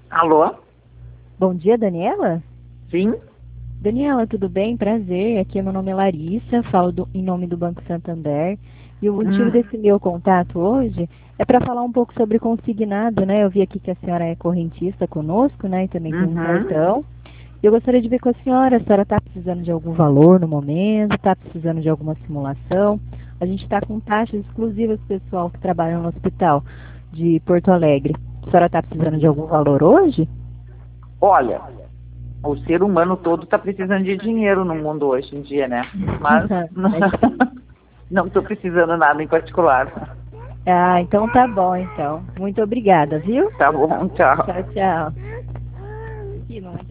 Alô? Bom dia, Daniela? Sim? Daniela, tudo bem? Prazer. Aqui meu nome é Larissa, falo em nome do Banco Santander. E o motivo Hum, desse meu contato hoje é para falar um pouco sobre consignado, né? Eu vi aqui que a senhora é correntista conosco, né? E também tem um uhum. cartão. E eu gostaria de ver com a senhora está precisando de algum valor no momento, está precisando de alguma simulação. A gente está com taxas exclusivas para o pessoal que trabalha no hospital de Porto Alegre. A senhora está precisando de algum valor hoje? Olha, o ser humano todo está precisando de dinheiro no mundo hoje em dia, né? Mas não estou precisando nada em particular. Ah, então tá bom, então. Muito obrigada, viu? Tá bom, tchau. Tchau, tchau. Ih, não é